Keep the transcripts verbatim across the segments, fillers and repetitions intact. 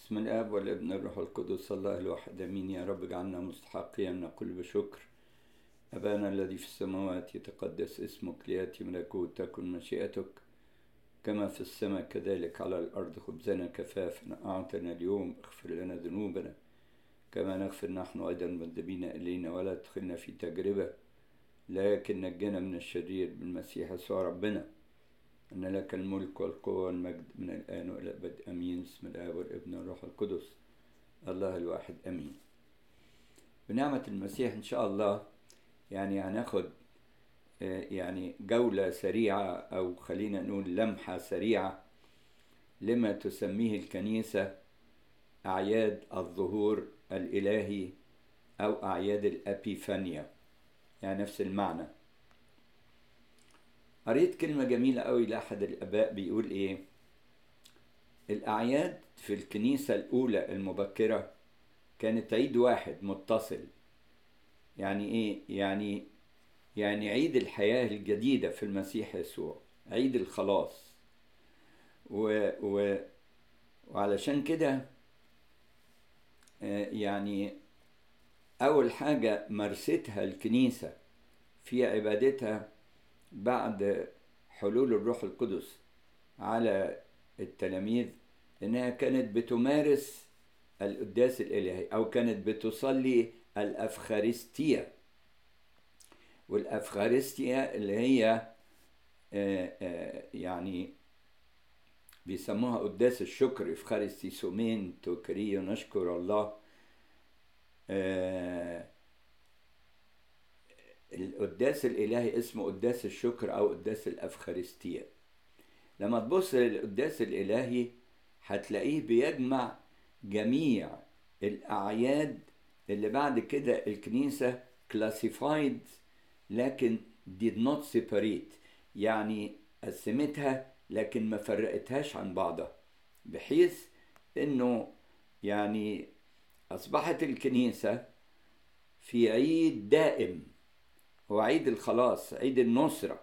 بسم الآب والابن الروح القدس الله الواحد آمين. يا رب اجعلنا مستحقين أن نقول بشكر: أبانا الذي في السماوات يتقدس اسمك، ليأتي ملكوتك، تكن مشيئتك كما في السماء كذلك على الأرض. خبزنا كفافنا أعطنا اليوم، اغفر لنا ذنوبنا كما نغفر نحن أيضا المذنبين إلينا، ولا تدخلنا في تجربة لكن نجنا من الشرير بالمسيح يسوع ربنا، أن لك الملك والقوة والمجد من الآن وإلى الأبد آمين. بسم الآب والابن والروح القدس الله الواحد آمين. بنعمة المسيح إن شاء الله يعني هناخد يعني جولة سريعة، أو خلينا نقول لمحة سريعة لما تسميه الكنيسة أعياد الظهور الإلهي أو أعياد الأبيفانيا، يعني نفس المعنى. قريت كلمة جميلة قوي لأحد الآباء بيقول إيه: الأعياد في الكنيسة الأولى المبكرة كانت عيد واحد متصل. يعني إيه؟ يعني يعني عيد الحياة الجديدة في المسيح يسوع، عيد الخلاص. و و وعلشان كده يعني أول حاجة مارستها الكنيسة في عبادتها بعد حلول الروح القدس على التلاميذ إنها كانت بتمارس القداس الإلهي، أو كانت بتصلي الأفخارستية. والأفخارستية اللي هي يعني بيسموها قداس الشكر، إفخارستي سومين توكريو، نشكر الله. القداس الإلهي اسمه قداس الشكر أو قداس الأفخارستية. لما تبص للقداس الإلهي هتلاقيه بيجمع جميع الأعياد اللي بعد كده الكنيسة classified لكن did not separate، يعني قسمتها لكن ما فرقتهاش عن بعضها، بحيث انه يعني اصبحت الكنيسة في عيد دائم، هو عيد الخلاص، عيد النصرة.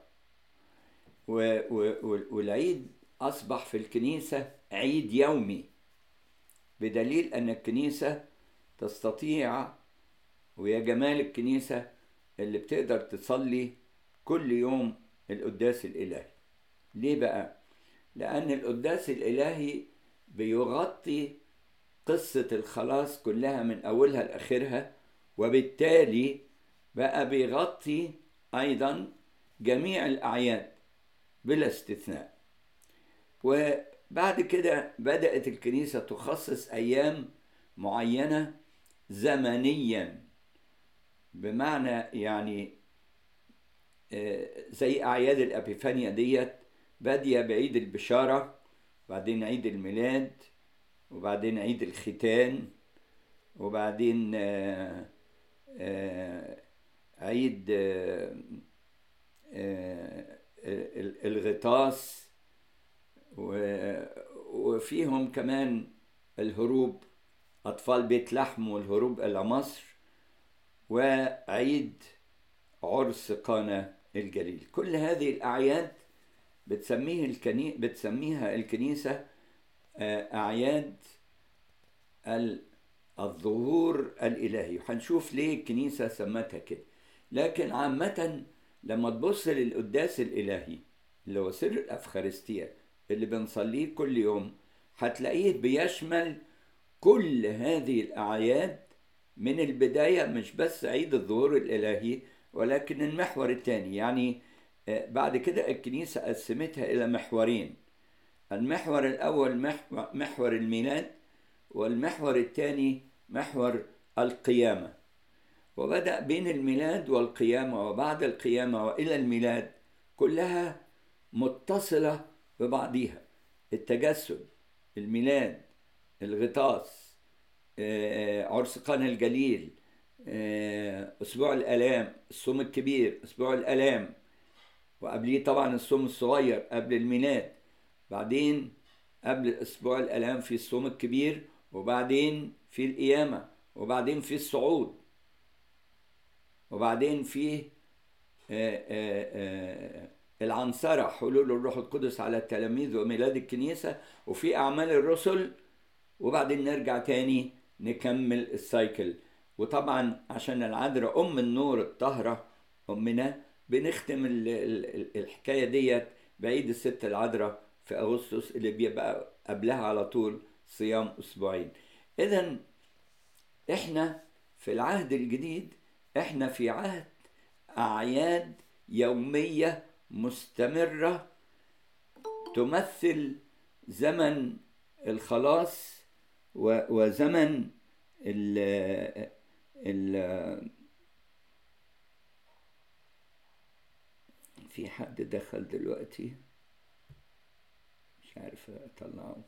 والعيد اصبح في الكنيسة عيد يومي، بدليل ان الكنيسة تستطيع، ويا جمال الكنيسة اللي بتقدر تصلي كل يوم القداس الإلهي. ليه بقى؟ لأن القداس الإلهي بيغطي قصة الخلاص كلها من أولها لآخرها، وبالتالي بقى بيغطي أيضا جميع الأعياد بلا استثناء. وبعد كده بدأت الكنيسة تخصص أيام معينة زمنيا، بمعنى يعني زي أعياد الأبيفانيا ديت بادية بعيد البشارة، وبعدين عيد الميلاد، وبعدين عيد الختان، وبعدين عيد الغطاس، وفيهم كمان الهروب، أطفال بيت لحم والهروب إلى مصر، وعيد عرس قانا الجليل. كل هذه الأعياد بتسميه الكني... بتسميها الكنيسة أعياد الظهور الإلهي، وهنشوف ليه الكنيسة سمتها كده. لكن عامة لما تبص للقداس الإلهي اللي هو سر الأفخارستية اللي بنصليه كل يوم، هتلاقيه بيشمل كل هذه الأعياد من البداية، مش بس عيد الظهور الإلهي ولكن المحور الثاني. يعني بعد كده الكنيسة قسمتها إلى محورين: المحور الأول محور الميلاد، والمحور الثاني محور القيامة. وبدأ بين الميلاد والقيامة وبعد القيامة وإلى الميلاد كلها متصلة ببعضها: التجسد، الميلاد، الغطاس، عرس قانا الجليل، أسبوع الآلام، الصوم الكبير، أسبوع الآلام، وقبليه طبعا الصوم الصغير قبل الميلاد، بعدين قبل أسبوع الآلام في الصوم الكبير، وبعدين في القيامة، وبعدين في الصعود، وبعدين في العنصرة، حلول الروح القدس على التلاميذ وميلاد الكنيسة، وفي أعمال الرسل، وبعدين نرجع تاني نكمل السايكل. وطبعا عشان العذراء أم النور الطاهرة أمنا، بنختم الحكاية ديت بعيد الست العذراء في أغسطس اللي بيبقى قبلها على طول صيام أسبوعين. إذن إحنا في العهد الجديد إحنا في عهد أعياد يومية مستمرة تمثل زمن الخلاص وزمن ال ال في حد دخل دلوقتي مش عارف اطلعه.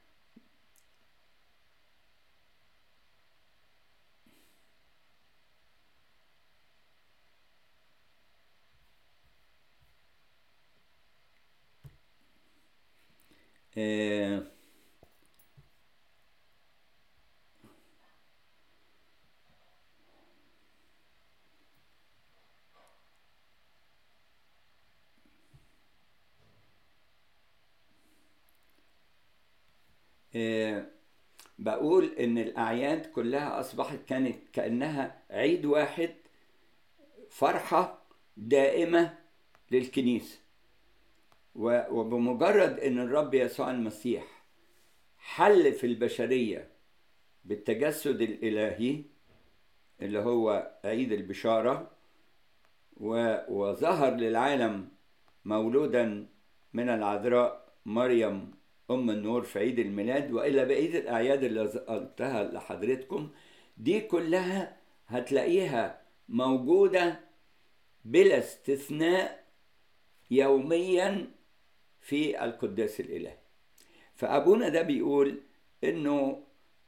آه آه بقول إن الأعياد كلها أصبحت كانت كأنها عيد واحد، فرحة دائمة للكنيسة. وبمجرد إن الرب يسوع المسيح حل في البشرية بالتجسد الإلهي اللي هو عيد البشارة، وظهر للعالم مولودا من العذراء مريم أم النور في عيد الميلاد، وإلى بقية الأعياد اللي قلتها لحضرتكم دي كلها هتلاقيها موجودة بلا استثناء يوميا في القداس الإلهي. فأبونا ده بيقول إنه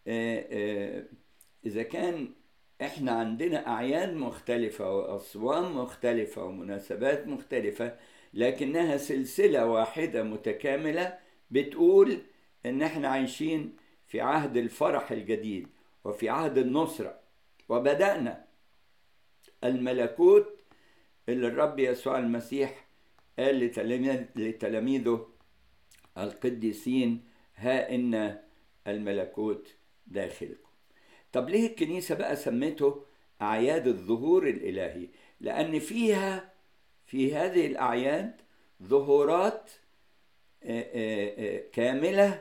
إذا كان إحنا عندنا أعياد مختلفة وأصوام مختلفة ومناسبات مختلفة، لكنها سلسلة واحدة متكاملة بتقول إن إحنا عايشين في عهد الفرح الجديد وفي عهد النصرة، وبدأنا الملكوت اللي الرب يسوع المسيح قال لتلاميذه القديسين ها إن الملكوت داخلكم. طب ليه الكنيسة بقى سمته أعياد الظهور الإلهي؟ لأن فيها في هذه الأعياد ظهورات كاملة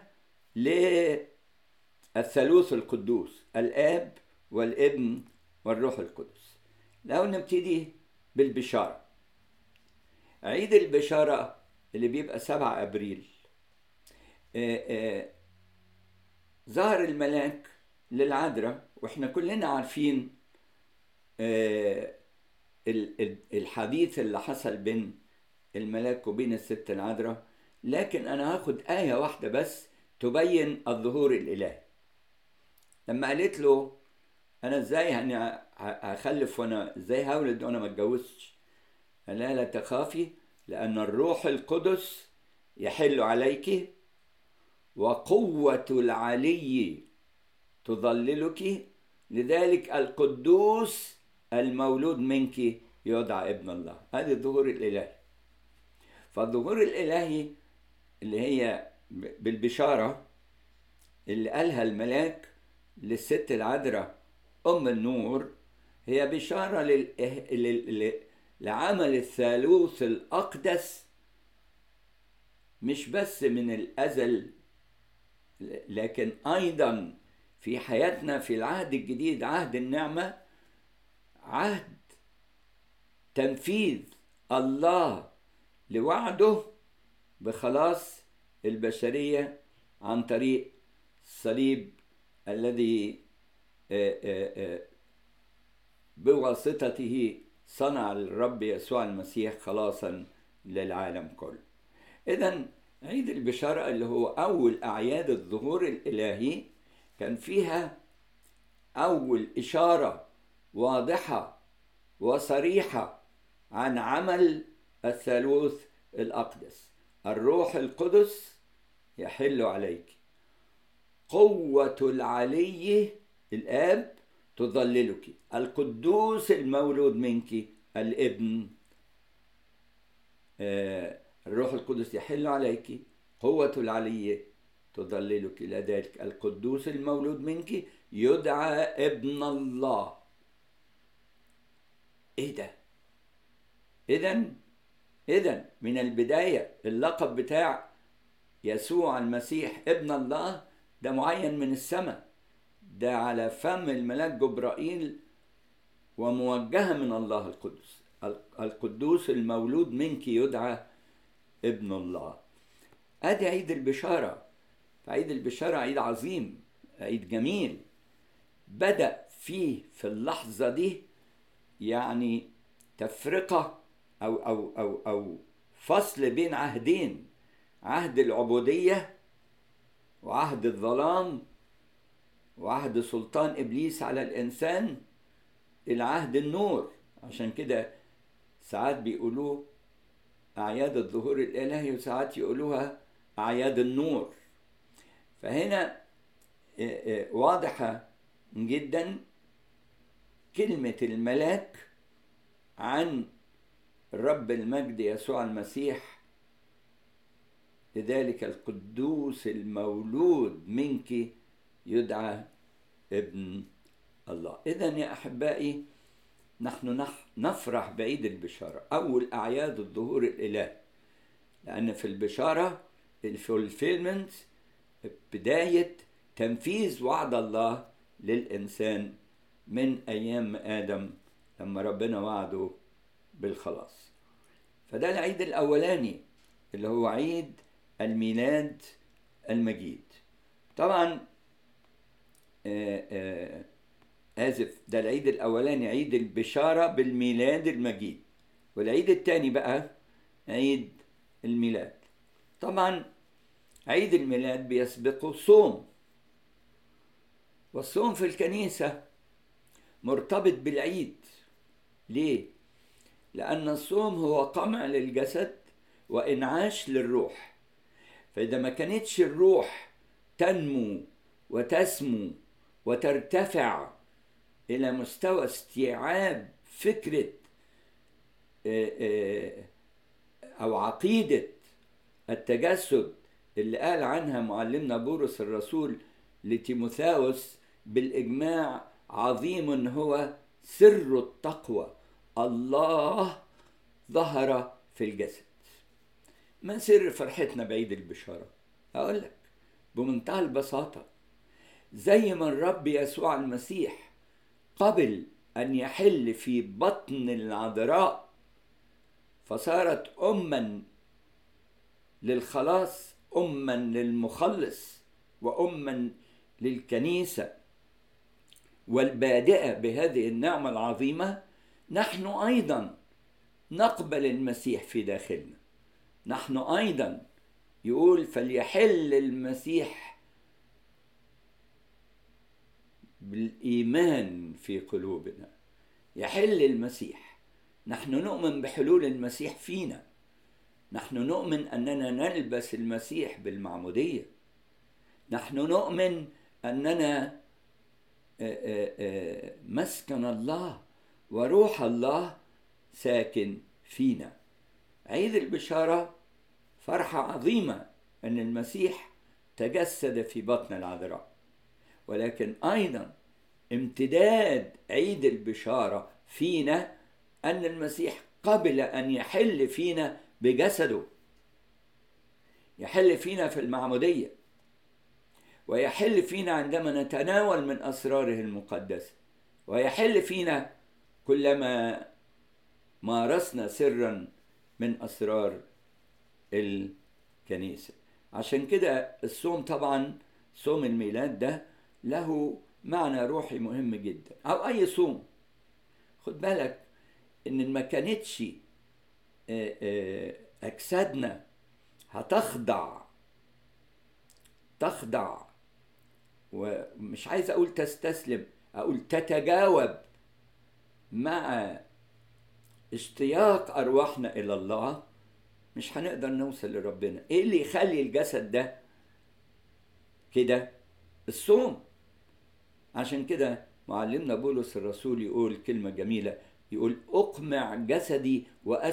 للثالوث القدوس، الآب والابن والروح القدس. لو نبتدي بالبشارة، عيد البشارة اللي بيبقى سبعة أبريل، ظهر الملاك للعذراء، واحنا كلنا عارفين الحديث اللي حصل بين الملاك وبين الست العذراء، لكن انا هاخد آية واحدة بس تبين الظهور الإلهي. لما قالت له انا ازاي هخلف وانا ازاي هولد وانا ما اتجوزتش؟ قال لها لا تخافي لأن الروح القدس يحل عليك وقوة العلي تظللك، لذلك القدوس المولود منك يدعى ابن الله. هذا الظهور الإلهي. فالظهور الإلهي اللي هي بالبشارة اللي قالها الملاك للست العذراء أم النور هي بشارة لل... لعمل الثالوث الأقدس، مش بس من الأزل لكن أيضا في حياتنا في العهد الجديد، عهد النعمة، عهد تنفيذ الله لوعده بخلاص البشرية عن طريق الصليب الذي بواسطته صنع الرب يسوع المسيح خلاصا للعالم كله. إذن عيد البشارة اللي هو أول أعياد الظهور الإلهي كان فيها أول إشارة واضحة وصريحة عن عمل الثالوث الأقدس. الروح القدس يحل عليك، قوة العلي الآب تظللك، القدوس المولود منك الابن. آه الروح القدس يحل عليك، قوة العلي تضللك إلى ذلك القدوس المولود منك يدعى ابن الله. إيه ده؟ إذن إذن من البداية اللقب بتاع يسوع المسيح ابن الله ده معين من السماء، ده على فم الملاك جبرائيل وموجهة من الله القدس. القدوس المولود منك يدعى ابن الله. ادي عيد البشارة. عيد البشارة عيد عظيم، عيد جميل، بدأ فيه في اللحظة دي يعني تفرقة أو, أو, أو, أو فصل بين عهدين، عهد العبودية وعهد الظلام وعهد سلطان إبليس على الإنسان، العهد النور. عشان كده ساعات بيقولوه أعياد الظهور الإلهي وساعات يقولوها أعياد النور. فهنا واضحة جدا كلمة الملاك عن رب المجد يسوع المسيح، لذلك القدوس المولود منك يدعى ابن الله. إذن يا أحبائي نحن نفرح بعيد البشارة، أول أعياد الظهور الإلهي، لأن في البشارة الفولفيلمنت، بداية تنفيذ وعد الله للإنسان من أيام آدم لما ربنا وعده بالخلاص. فده العيد الأولاني اللي هو عيد الميلاد المجيد. طبعا آآ آآ آسف، ده العيد الأولاني عيد البشارة بالميلاد المجيد، والعيد الثاني بقى عيد الميلاد. طبعا عيد الميلاد بيسبقه صوم، والصوم في الكنيسة مرتبط بالعيد. ليه؟ لأن الصوم هو قمع للجسد وإنعاش للروح. فإذا ما كانتش الروح تنمو وتسمو وترتفع إلى مستوى استيعاب فكرة أو عقيدة التجسد اللي قال عنها معلمنا بولس الرسول لتيموثاوس بالإجماع: عظيم هو سر التقوى، الله ظهر في الجسد. ما سر فرحتنا بعيد البشارة؟ أقول لك بمنتهى البساطة، زي ما الرب يسوع المسيح قبل أن يحل في بطن العذراء فصارت أما للخلاص، أما للمخلص، وأما للكنيسة والبادئة بهذه النعمة العظيمة، نحن أيضا نقبل المسيح في داخلنا. نحن أيضا يقول فليحل المسيح بالإيمان في قلوبنا. يحل المسيح، نحن نؤمن بحلول المسيح فينا، نحن نؤمن أننا نلبس المسيح بالمعمودية، نحن نؤمن أننا مسكن الله وروح الله ساكن فينا. عيد البشارة فرحة عظيمة أن المسيح تجسد في بطن العذراء، ولكن أيضا امتداد عيد البشارة فينا أن المسيح قبل أن يحل فينا بجسده، يحل فينا في المعمودية، ويحل فينا عندما نتناول من أسراره المقدسة، ويحل فينا كلما مارسنا سرا من أسرار الكنيسة. عشان كده الصوم، طبعا صوم الميلاد ده له معنى روحي مهم جدا، أو أي صوم. خد بالك إن ما كانتش أجسادنا هتخضع تخضع ومش عايز أقول تستسلم، أقول تتجاوب مع اشتياق أرواحنا إلى الله، مش هنقدر نوصل لربنا. إيه اللي يخلي الجسد ده كده؟ الصوم. عشان كده معلمنا بولس الرسول يقول كلمة جميلة، يقول أقمع جسدي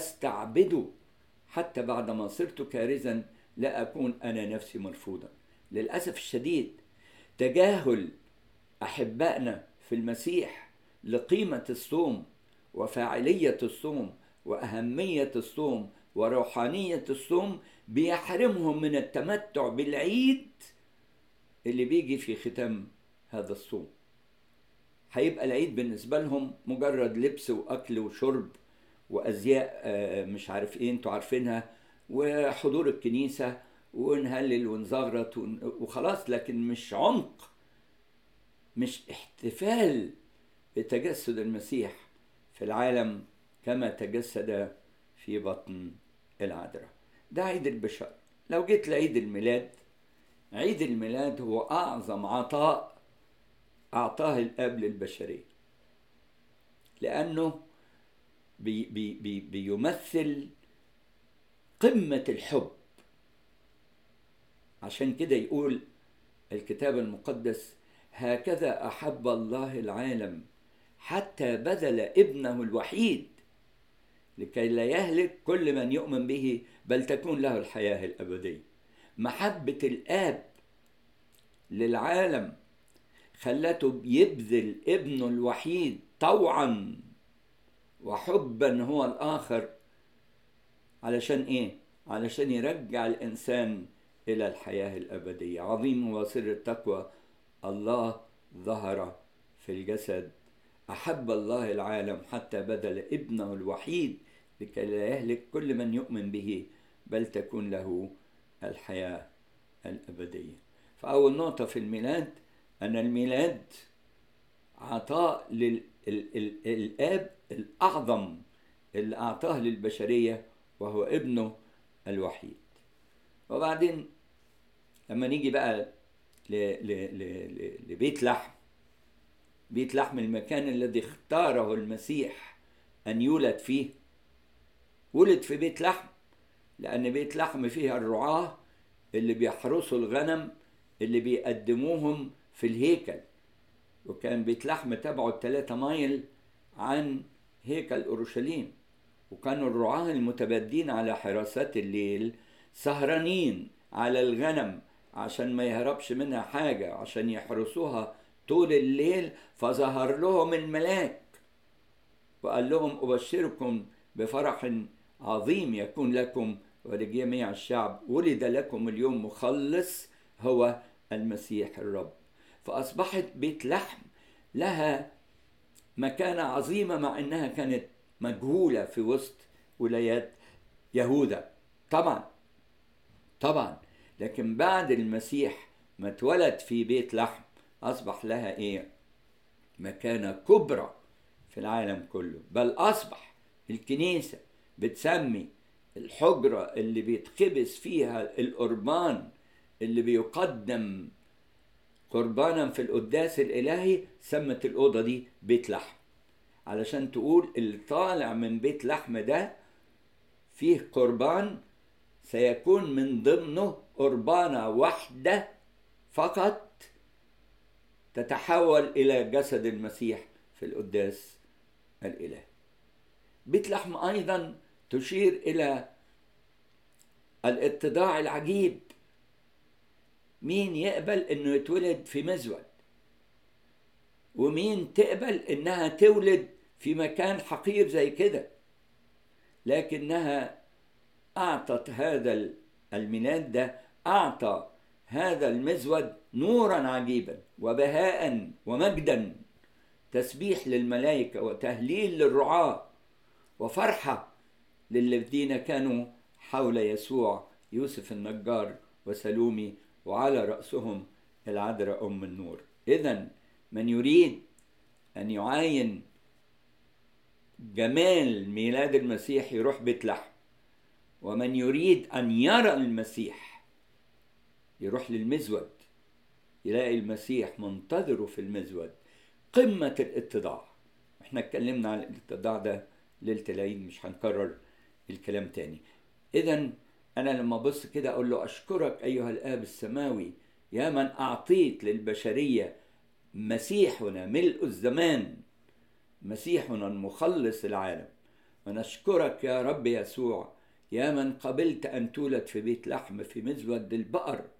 وأستعبده حتى بعد ما صرت كارزا لا أكون أنا نفسي مرفوضا. للأسف الشديد تجاهل أحبائنا في المسيح لقيمة الصوم وفاعلية الصوم وأهمية الصوم وروحانية الصوم بيحرمهم من التمتع بالعيد اللي بيجي في ختام هذا الصوم. هيبقى العيد بالنسبة لهم مجرد لبس وأكل وشرب وأزياء مش عارف إيه انتوا عارفينها، وحضور الكنيسة ونهلل ونزغرط وخلاص، لكن مش عمق، مش احتفال بتجسد المسيح في العالم كما تجسد في بطن العذراء. ده عيد البشارة. لو جيت لعيد الميلاد، عيد الميلاد هو أعظم عطاء أعطاه الآب للبشرية، لأنه بي بي بي بيمثل قمة الحب. عشان كده يقول الكتاب المقدس: هكذا أحب الله العالم حتى بذل ابنه الوحيد لكي لا يهلك كل من يؤمن به بل تكون له الحياة الأبدية. محبة الآب للعالم خلته يبذل ابنه الوحيد طوعا وحبا هو الآخر. علشان إيه؟ علشان يرجع الإنسان إلى الحياة الأبدية. عظيم هو سر التقوى، الله ظهر في الجسد. أحب الله العالم حتى بذل ابنه الوحيد لكي لا يهلك كل من يؤمن به بل تكون له الحياة الأبدية. فأول نقطة في الميلاد أن الميلاد عطاء للآب الأعظم اللي أعطاه للبشرية، وهو ابنه الوحيد. وبعدين لما نيجي بقى لبيت لحم، بيت لحم المكان الذي اختاره المسيح أن يولد فيه. ولد في بيت لحم لأن بيت لحم فيها الرعاة اللي بيحرسوا الغنم اللي بيقدموهم في الهيكل، وكان بيت لحم تبعه ثلاثة مايل عن هيكل أورشليم، وكانوا الرعاة المتبدين على حراسات الليل سهرانين على الغنم عشان ما يهربش منها حاجة، عشان يحرسوها طول الليل. فظهر لهم الملاك وقال لهم: أبشركم بفرح عظيم يكون لكم ولجميع الشعب، ولد لكم اليوم مخلص هو المسيح الرب. فأصبحت بيت لحم لها مكانة عظيمة، مع أنها كانت مجهولة في وسط ولايات يهوذا طبعا طبعا لكن بعد المسيح ما اتولد في بيت لحم أصبح لها إيه؟ مكانة كبرى في العالم كله. بل أصبح الكنيسة بتسمي الحجرة اللي بيتخبز فيها القربان اللي بيقدم قربانا في القداس الإلهي، سمت الأوضة دي بيت لحم، علشان تقول اللي طالع من بيت لحم ده فيه قربان سيكون من ضمنه قربانة واحدة فقط تتحول إلى جسد المسيح في القداس الإلهي. بيت لحم أيضا تشير إلى الاتضاع العجيب. مين يقبل إنه يتولد في مزود؟ ومين تقبل إنها تولد في مكان حقير زي كده؟ لكنها أعطت هذا الميلاد ده، أعطى هذا المزود نورا عجيبا وبهاء ومجدا، تسبيح للملائكة وتهليل للرعاة وفرحة للذين كانوا حول يسوع، يوسف النجار وسلومي، وعلى رأسهم العذراء أم النور. إذن من يريد أن يعاين جمال ميلاد المسيح يروح بيت لحم، ومن يريد أن يرى المسيح يروح للمزود، يلاقي المسيح منتظره في المزود. قمة الاتضاع. احنا اتكلمنا عن الاتضاع ده ليلة العيد، مش هنكرر الكلام تاني. إذن أنا لما أبص كده أقول له: أشكرك أيها الآب السماوي يا من أعطيت للبشرية مسيحنا ملء الزمان، مسيحنا المخلص العالم. ونشكرك يا رب يسوع يا من قبلت أن تولد في بيت لحم في مزود البقر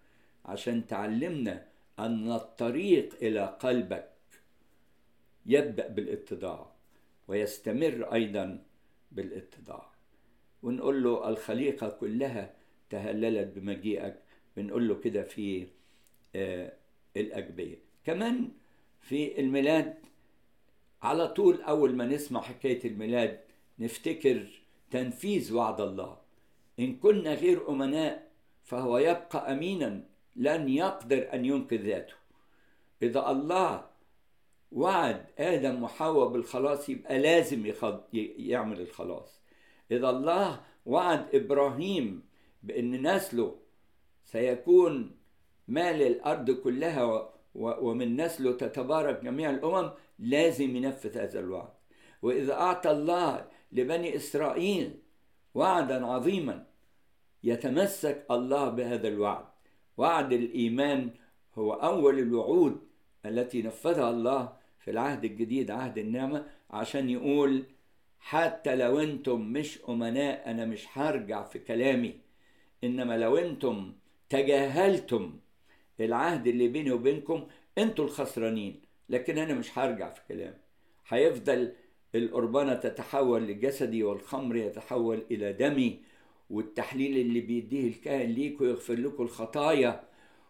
عشان تعلمنا أن الطريق إلى قلبك يبدأ بالاتضاع ويستمر أيضا بالاتضاع. ونقول له الخليقة كلها تهللت بمجيئك، بنقول له كده في آه الأجبية. كمان في الميلاد على طول أول ما نسمع حكاية الميلاد نفتكر تنفيذ وعد الله: إن كنا غير أمناء فهو يبقى أمينا لن يقدر أن ينقذ ذاته. إذا الله وعد آدم وحواء بالخلاص يبقى لازم يعمل الخلاص. إذا الله وعد إبراهيم بأن نسله سيكون مال الأرض كلها ومن نسله تتبارك جميع الأمم، لازم ينفذ هذا الوعد. وإذا أعطى الله لبني إسرائيل وعدا عظيما يتمسك الله بهذا الوعد. وعد الإيمان هو أول الوعود التي نفذها الله في العهد الجديد، عهد النعمة، عشان يقول حتى لو انتم مش أمناء أنا مش هرجع في كلامي، إنما لو انتم تجاهلتم العهد اللي بيني وبينكم انتوا الخسرانين، لكن أنا مش هرجع في كلامي. هيفضل القربانة تتحول لجسدي والخمر يتحول إلى دمي، والتحليل اللي بيديه الكاهن ليكوا يغفر لكم الخطايا،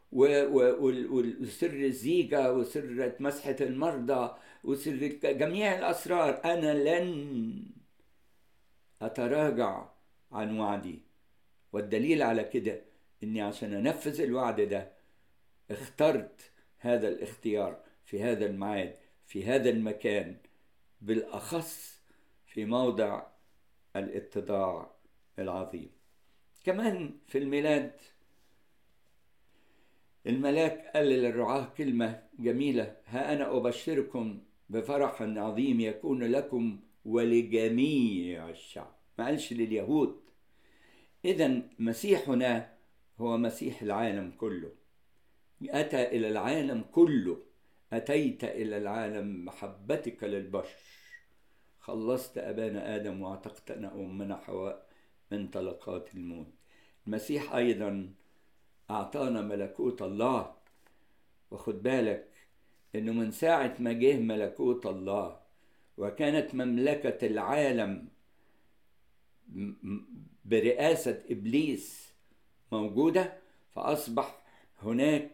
وسر الزيجة وسر مسحة المرضى وسر جميع الأسرار. أنا لن أتراجع عن وعدي. والدليل على كده إني عشان أنفذ الوعد ده اخترت هذا الاختيار في هذا الميعاد في هذا المكان، بالأخص في موضع الاتضاع العظيم. كمان في الميلاد الملاك قال للرعاة كلمة جميلة: ها أنا أبشركم بفرح عظيم يكون لكم ولجميع الشعب. ما قالش لليهود. إذن مسيحنا هو مسيح العالم كله، أتى إلى العالم كله. أتيت إلى العالم محبتك للبشر، خلصت أبانا آدم واعتقتنا أمنا حواء من طلقات الموت. المسيح أيضا أعطانا ملكوت الله. وخد بالك إنه من ساعة ما جه ملكوت الله وكانت مملكة العالم برئاسة إبليس موجودة، فأصبح هناك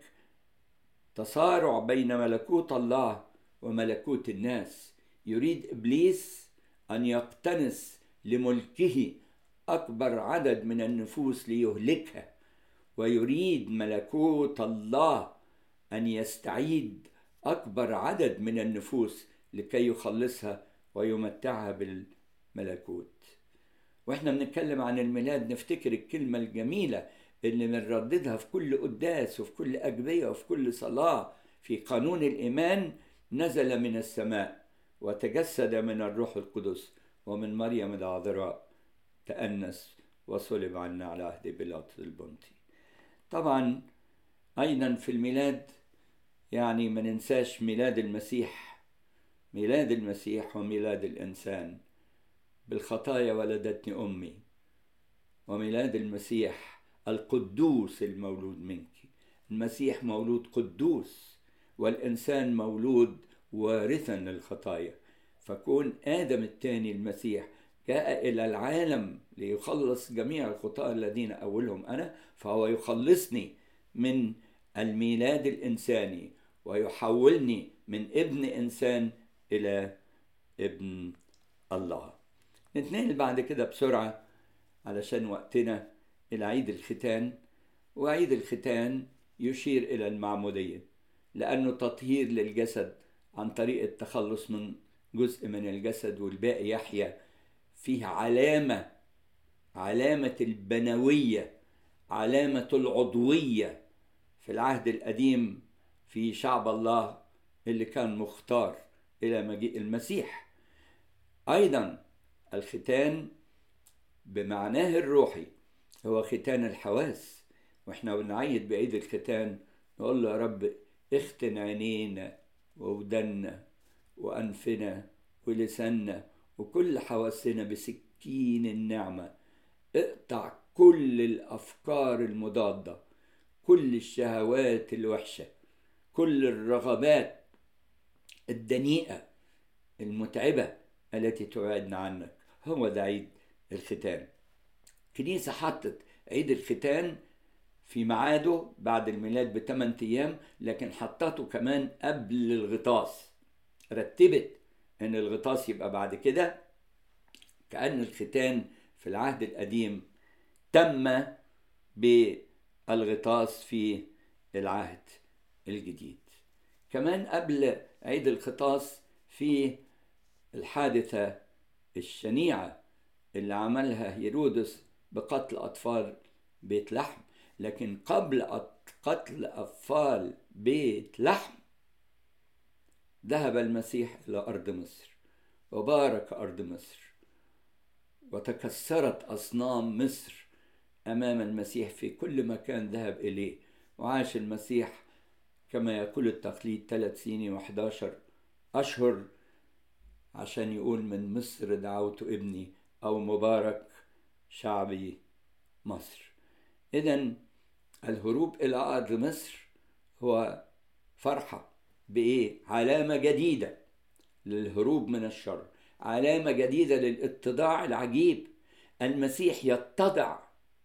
تصارع بين ملكوت الله وملكوت الناس. يريد إبليس أن يقتنص لملكه أكبر عدد من النفوس ليهلكها، ويريد ملكوت الله أن يستعيد أكبر عدد من النفوس لكي يخلصها ويمتعها بالملكوت. وإحنا بنتكلم عن الميلاد نفتكر الكلمة الجميلة اللي بنرددها في كل قداس وفي كل أجبية وفي كل صلاة: في قانون الإيمان نزل من السماء وتجسد من الروح القدس ومن مريم العذراء، تأنس وصلب عنا على عهد بيلاطس البنطي. طبعا أيضا في الميلاد يعني ما ننساش ميلاد المسيح. ميلاد المسيح وميلاد الإنسان: بالخطايا ولدتني أمي. وميلاد المسيح: القدوس المولود منك. المسيح مولود قدوس، والإنسان مولود وارثا للخطايا. فكون آدم الثاني المسيح جاء إلى العالم ليخلص جميع الخطاة الذين أولهم أنا، فهو يخلصني من الميلاد الإنساني ويحولني من ابن إنسان إلى ابن الله. نتنقل بعد كده بسرعة علشان وقتنا إلى عيد الختان. وعيد الختان يشير إلى المعمودية، لأنه تطهير للجسد عن طريق التخلص من جزء من الجسد والباقي يحيا. فيه علامة علامة البنوية، علامة العضوية في العهد القديم في شعب الله اللي كان مختار إلى مجيء المسيح. أيضا الختان بمعناه الروحي هو ختان الحواس. وإحنا بنعيد بعيد الختان نقول له: يا رب اختن عينينا وودنا وأنفنا ولساننا وكل حواسنا بسكين النعمة. اقطع كل الأفكار المضادة، كل الشهوات الوحشة، كل الرغبات الدنيئة المتعبة التي تبعدنا عنك. هو ده عيد الختان. كنيسة حطت عيد الختان في ميعاده بعد الميلاد بثمان أيام، لكن حطته كمان قبل الغطاس، رتبت ان الغطاس يبقى بعد كده، كأن الختان في العهد القديم تم بالغطاس في العهد الجديد. كمان قبل عيد الغطاس في الحادثة الشنيعة اللي عملها هيرودس بقتل أطفال بيت لحم، لكن قبل قتل أطفال بيت لحم ذهب المسيح إلى أرض مصر وبارك أرض مصر، وتكسرت أصنام مصر أمام المسيح في كل مكان ذهب إليه. وعاش المسيح كما يقول التقليد ثلاث سنين وحداشر أشهر، عشان يقول من مصر دعوت ابني، أو مبارك شعبي مصر. إذن الهروب إلى أرض مصر هو فرحة بإيه؟ علامة جديدة للهروب من الشر، علامة جديدة للاتضاع العجيب. المسيح يتضع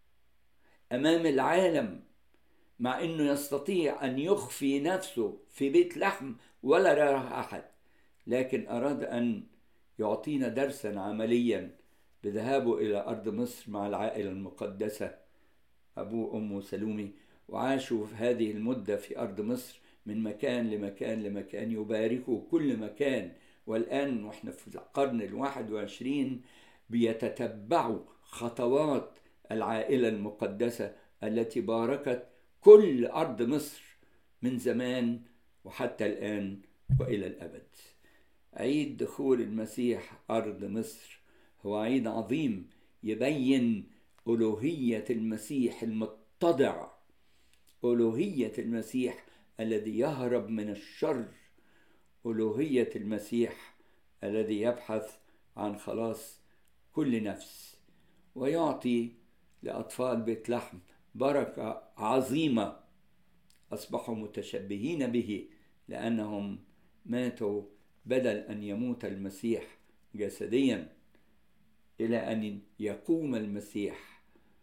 أمام العالم، مع أنه يستطيع أن يخفي نفسه في بيت لحم ولا يراه أحد، لكن أراد أن يعطينا درسا عمليا بذهابه إلى أرض مصر مع العائلة المقدسة أبوه أمه سلومي، وعاشوا في هذه المدة في أرض مصر من مكان لمكان لمكان، يباركوا كل مكان. والآن وإحنا في القرن الواحد وعشرين بيتتبعوا خطوات العائلة المقدسة التي باركت كل أرض مصر من زمان وحتى الآن وإلى الأبد. عيد دخول المسيح أرض مصر هو عيد عظيم يبين ألوهية المسيح المتضع، ألوهية المسيح الذي يهرب من الشر، ألوهية المسيح الذي يبحث عن خلاص كل نفس، ويعطي لأطفال بيت لحم بركة عظيمة. أصبحوا متشبهين به لأنهم ماتوا بدل أن يموت المسيح جسديا، إلى أن يقوم المسيح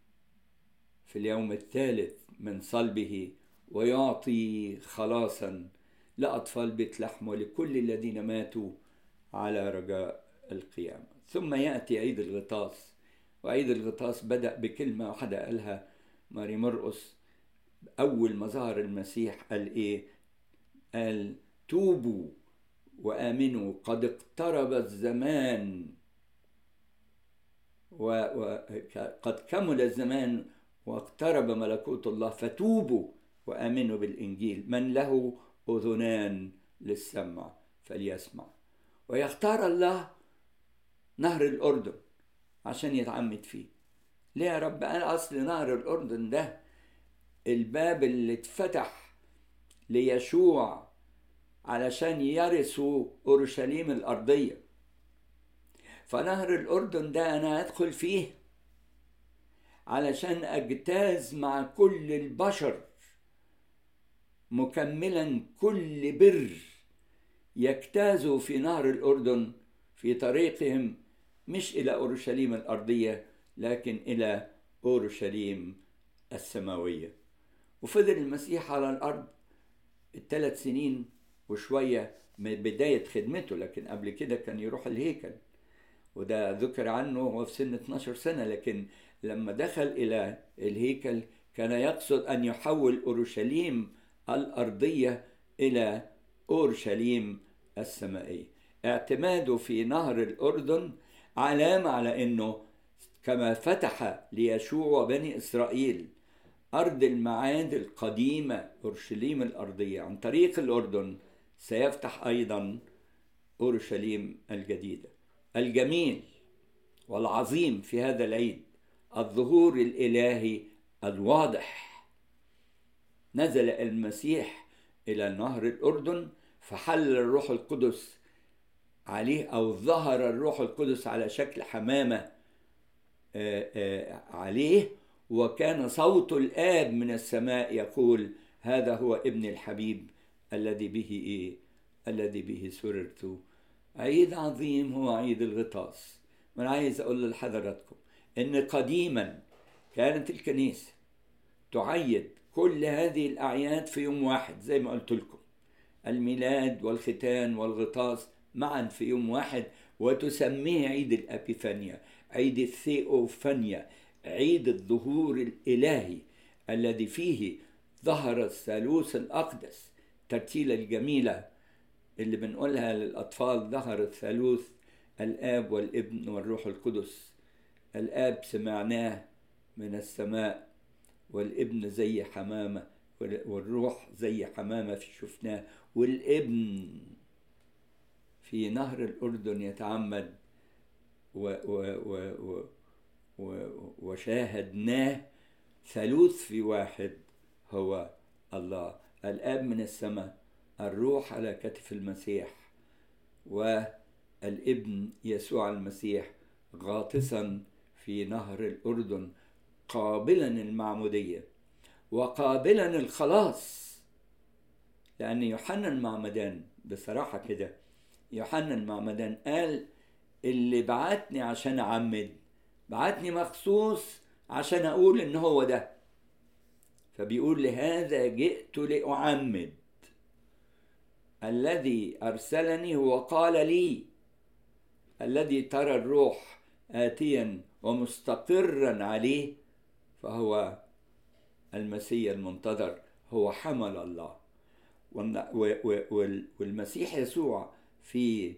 في اليوم الثالث من صلبه ويعطي خلاصا لأطفال بيت لحم ولكل الذين ماتوا على رجاء القيامة. ثم يأتي عيد الغطاس، وعيد الغطاس بدأ بكلمة واحدة قالها ماري مرقس أول ما ظهر المسيح، قال إيه؟ قال توبوا وآمنوا قد اقترب الزمان وقد كمل الزمان واقترب ملكوت الله، فتوبوا وآمنوا بالإنجيل، من له أذنان للسمع فليسمع. ويختار الله نهر الأردن عشان يتعمد فيه. ليه يا رب؟ قال أصل نهر الأردن ده الباب اللي اتفتح ليشوع علشان يرثوا أورشليم الأرضية، فنهر الأردن ده أنا أدخل فيه علشان أجتاز مع كل البشر مكملا كل بر يجتازوا في نهر الأردن في طريقهم مش إلى أورشليم الأرضية لكن إلى أورشليم السماوية. وفضل المسيح على الأرض الثلاث سنين وشوية من بداية خدمته، لكن قبل كده كان يروح الهيكل، وده ذكر عنه هو في سن اثناشر سنة، لكن لما دخل إلى الهيكل كان يقصد أن يحول أورشليم الأرضية إلى أورشليم السمائية. اعتماده في نهر الأردن علامة على أنه كما فتح ليشوع وبني إسرائيل أرض المعاد القديمة أورشليم الأرضية عن طريق الأردن، سيفتح أيضا أورشليم الجديدة. الجميل والعظيم في هذا العيد الظهور الإلهي الواضح. نزل المسيح إلى نهر الأردن فحل الروح القدس عليه، أو ظهر الروح القدس على شكل حمامة عليه، وكان صوت الآب من السماء يقول هذا هو ابن الحبيب الذي به إيه؟ الذي به سررت. عيد عظيم هو عيد الغطاس. من عايز أقول لحضراتكم إن قديما كانت الكنيسة تعيد كل هذه الأعياد في يوم واحد زي ما قلت لكم، الميلاد والختان والغطاس معا في يوم واحد، وتسميه عيد الأبيفانيا، عيد الثيوفانيا، عيد الظهور الإلهي الذي فيه ظهر الثالوث الأقدس. الترتيلة الجميلة اللي بنقولها للأطفال: ظهر الثالوث الآب والابن والروح القدس. الآب سمعناه من السماء، والابن زي حمامة، والروح زي حمامة في شفناه، والابن في نهر الأردن يتعمد و و و و و وشاهدناه ثالوث في واحد هو الله. الآب من السماء، الروح على كتف المسيح، والابن يسوع المسيح غاطسا في نهر الأردن قابلا المعمودية وقابلا الخلاص. لأن يوحنا المعمدان بصراحة كده، يوحنا المعمدان قال اللي بعتني عشان أعمد بعتني مخصوص عشان أقول إن هو ده. فبيقول لهذا جئت لأعمد، الذي أرسلني هو قال لي الذي ترى الروح آتيا ومستقرا عليه فهو المسيح المنتظر، هو حمل الله. والمسيح يسوع في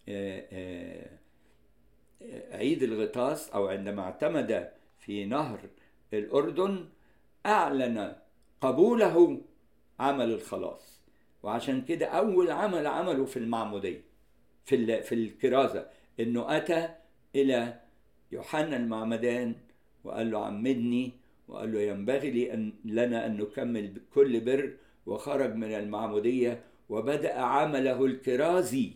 عيد الغطاس أو عندما اعتمد في نهر الأردن أعلن قبوله عمل الخلاص. وعشان كده أول عمل عمله في المعمودية في في الكرازة إنه أتى إلى يوحنا المعمدان وقال له عمدني، وقال له ينبغي لي أن لنا أن نكمل كل بر، وخرج من المعمودية وبدأ عمله الكرازي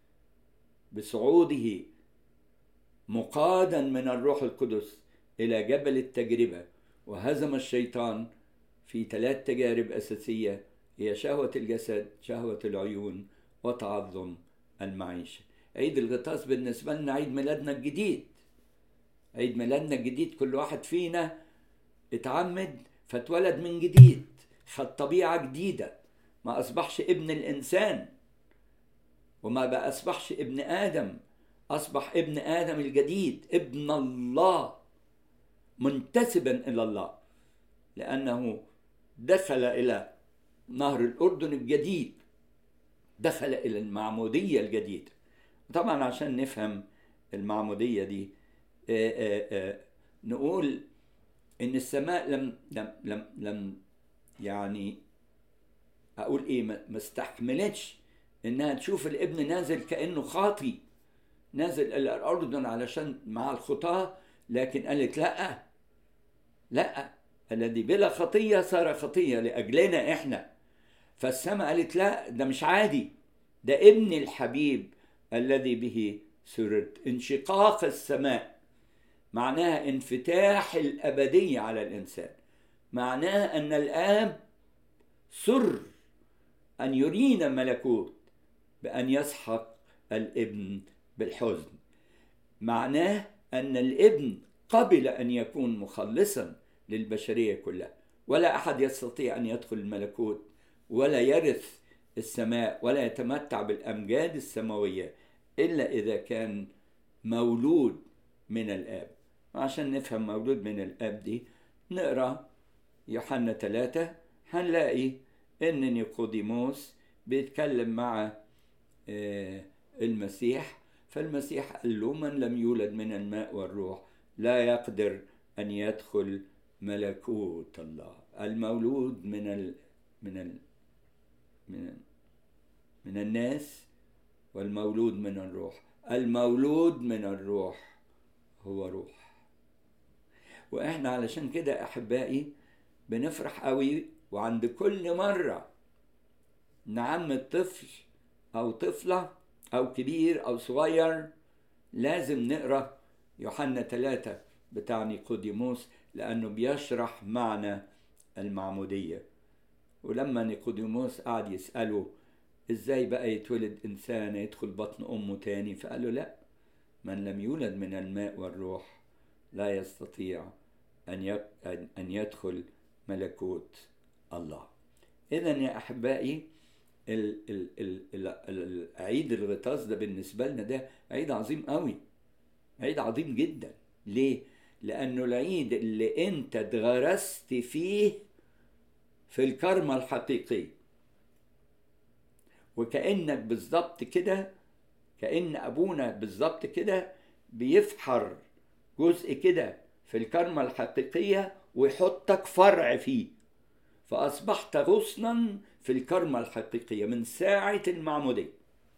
بصعوده مقادا من الروح القدس إلى جبل التجربة، وهزم الشيطان في ثلاث تجارب أساسية هي شهوة الجسد، شهوة العيون، وتعظم المعيشة. عيد الغطاس بالنسبة لنا عيد ميلادنا الجديد، عيد ميلادنا الجديد. كل واحد فينا اتعمد فاتولد من جديد، خد طبيعة جديدة، ما أصبحش ابن الإنسان وما بقى أصبحش ابن آدم، أصبح ابن آدم الجديد، ابن الله منتسبا إلى الله، لأنه دخل إلى نهر الأردن الجديد، دخل إلى المعمودية الجديدة. طبعا عشان نفهم المعمودية دي آآ آآ نقول إن السماء لم لم لم لم يعني أقول إيه ما استحملتش إنها تشوف الابن نازل كأنه خاطي نازل إلى الأردن علشان مع الخطاة، لكن قالت لأ لأ، الذي بلا خطية صار خطية لأجلنا إحنا. فالسماء قالت لأ، ده مش عادي، ده ابن الحبيب الذي به سررت. انشقاق السماء معناها انفتاح الأبدية على الإنسان، معناها أن الآب سر أن يرينا ملكوت بأن يسحق الابن بالحزن. معناه أن الابن قبل أن يكون مخلصا للبشرية كلها، ولا أحد يستطيع أن يدخل الملكوت ولا يرث السماء ولا يتمتع بالأمجاد السماوية إلا إذا كان مولود من الآب. عشان نفهم مولود من الآب دي نقرأ يوحنا ثلاثة، هنلاقي إن نيقوديموس بيتكلم مع المسيح، فالمسيح قال له من لم يولد من الماء والروح لا يقدر أن يدخل ملكوت الله. المولود من ال من ال من من الناس والمولود من الروح. المولود من الروح هو روح. وإحنا علشان كده أحبائي بنفرح قوي، وعند كل مرة نعمد طفل أو طفلة أو كبير أو صغير لازم نقرأ يوحنا ثلاثة بتاع نيقوديموس، لأنه بيشرح معنى المعمودية. ولما نيقوديموس قعد يسأله إزاي بقى يتولد إنسان يدخل بطن أمه تاني، فقال له لا، من لم يولد من الماء والروح لا يستطيع أن يدخل ملكوت الله. إذن يا أحبائي، ال ال ال ال ال عيد الغطاس ده بالنسبة لنا ده عيد عظيم قوي، عيد عظيم جدا. ليه؟ لأنه العيد اللي أنت اتغرست فيه في الكرمة الحقيقية، وكأنك بالظبط كده، كأن أبونا بالظبط كده بيفحر جزء كده في الكرمة الحقيقية ويحطك فرع فيه، فأصبحت غصنا في الكرمة الحقيقية من ساعة المعمودية،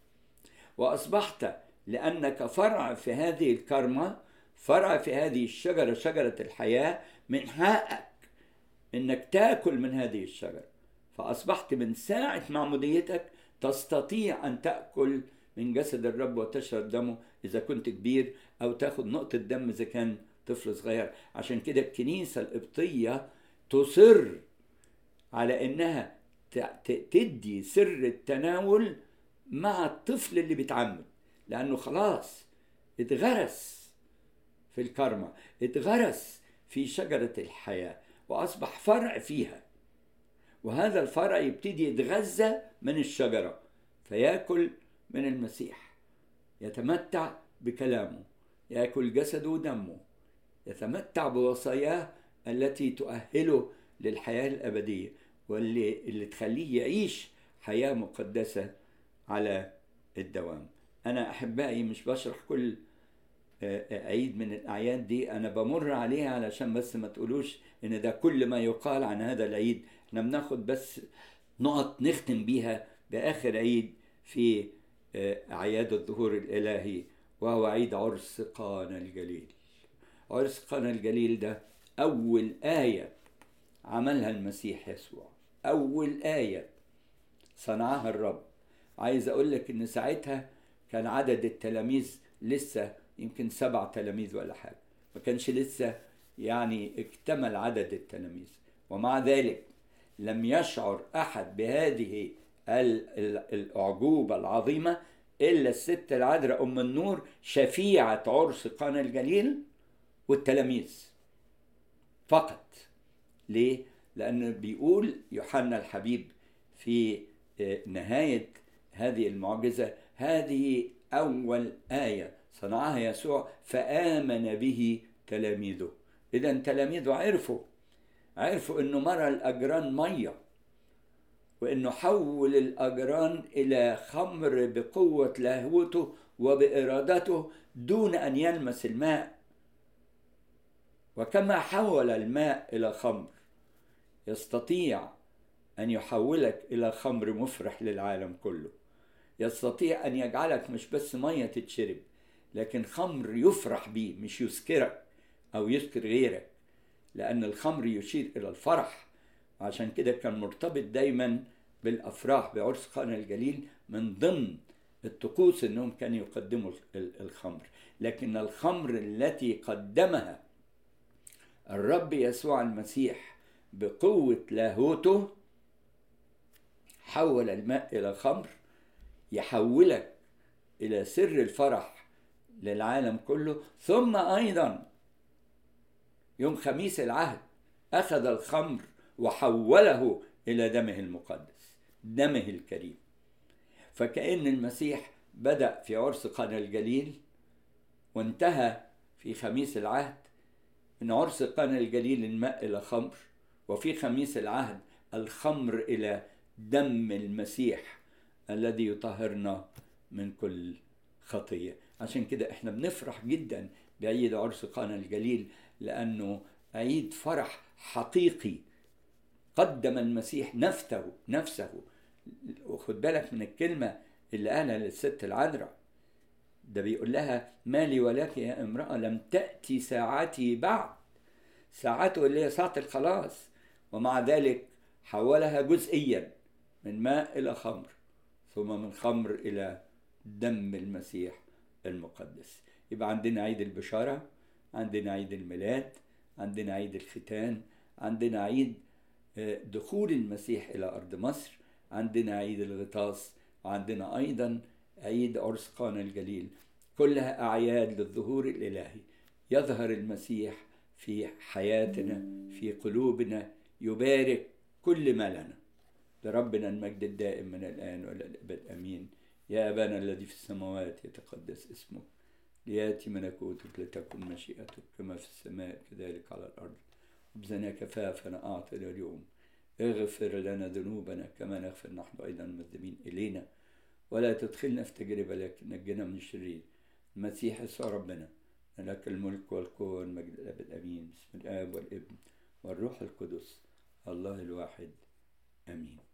وأصبحت لأنك فرع في هذه الكرمة، فرع في هذه الشجرة، شجرة الحياة، من حقك إنك تأكل من هذه الشجرة. فأصبحت من ساعة معموديتك تستطيع أن تأكل من جسد الرب وتشرب دمه إذا كنت كبير، أو تاخد نقطة دم إذا كان طفل صغير. عشان كده الكنيسة القبطية تصر على إنها تدي سر التناول مع الطفل اللي بيتعمد، لأنه خلاص اتغرس في الكرمة، اتغرس في شجرة الحياة وأصبح فرع فيها، وهذا الفرع يبتدي يتغذى من الشجرة فيأكل من المسيح، يتمتع بكلامه، يأكل جسده ودمه، يتمتع بوصاياه التي تؤهله للحياة الأبدية، واللي اللي تخليه يعيش حياة مقدسة على الدوام. أنا أحبائي مش بشرح كل عيد من الأعياد دي، أنا بمر عليها علشان بس ما تقولوش إن ده كل ما يقال عن هذا العيد. احنا بناخد بس نقط نختم بيها بآخر عيد في أعياد الظهور الإلهي، وهو عيد عرس قانا الجليل. عرس قانا الجليل ده أول آية عملها المسيح يسوع، أول آية صنعها الرب. عايز أقول لك إن ساعتها كان عدد التلاميذ لسه يمكن سبع تلاميذ ولا حاجة، ما كانش لسه يعني اكتمل عدد التلاميذ، ومع ذلك لم يشعر أحد بهذه الأعجوبة العظيمة إلا الست العذراء أم النور شفيعة عرس قانا الجليل والتلاميذ فقط. ليه؟ لأنه بيقول يوحنا الحبيب في نهاية هذه المعجزة: هذه أول آية صنعها يسوع فآمن به تلاميذه. إذا تلاميذه عرفوا عرفوا إنه مرى الأجران مية، وإنه حول الأجران إلى خمر بقوة لاهوته وبإرادته دون أن يلمس الماء. وكما حول الماء إلى خمر يستطيع أن يحولك إلى خمر مفرح للعالم كله. يستطيع أن يجعلك مش بس مية تتشرب، لكن خمر يفرح به، مش يسكرك أو يسكر غيرك، لأن الخمر يشير إلى الفرح. عشان كده كان مرتبط دايما بالأفراح بعرس قانا الجليل. من ضمن الطقوس أنهم كانوا يقدموا الخمر، لكن الخمر التي قدمها الرب يسوع المسيح بقوة لاهوته حول الماء إلى خمر، يحولك إلى سر الفرح للعالم كله. ثم أيضا يوم خميس العهد أخذ الخمر وحوله إلى دمه المقدس، دمه الكريم. فكأن المسيح بدأ في عرس قانا الجليل وانتهى في خميس العهد. من عرس قانا الجليل الماء إلى خمر، وفي خميس العهد الخمر إلى دم المسيح الذي يطهرنا من كل خطية. عشان كده احنا بنفرح جدا بعيد عرس قانا الجليل، لأنه عيد فرح حقيقي. قدم المسيح نفسه نفسه وخد بالك من الكلمة اللي قالها للست العذراء، ده بيقول لها: ما لي ولك يا امرأة لم تأتي ساعتي بعد. ساعته اللي هي ساعة الخلاص، ومع ذلك حولها جزئيا من ماء إلى خمر، ثم من خمر إلى دم المسيح المقدس. يبقى عندنا عيد البشارة، عندنا عيد الميلاد، عندنا عيد الختان، عندنا عيد دخول المسيح إلى أرض مصر، عندنا عيد الغطاس، وعندنا أيضا عيد عرس قانا الجليل. كلها أعياد للظهور الإلهي. يظهر المسيح في حياتنا، في قلوبنا، يبارك كل ما لنا. لربنا المجد الدائم من الآن وإلى الأبد آمين. يا أبانا الذي في السماوات يتقدس اسمك، ليأتي ملكوتك، لتكن مشيئتك كما في السماء كذلك على الأرض. خبزنا كفافنا أعطنا اليوم، اغفر لنا ذنوبنا كما نغفر نحن أيضا المذنبين إلينا، ولا تدخلنا في تجربة لكن نجنا من الشرير. المسيح يسوع ربنا، لك الملك والقوة والمجد الأبد آمين. بسم الآب والابن والروح القدس الله الواحد آمين.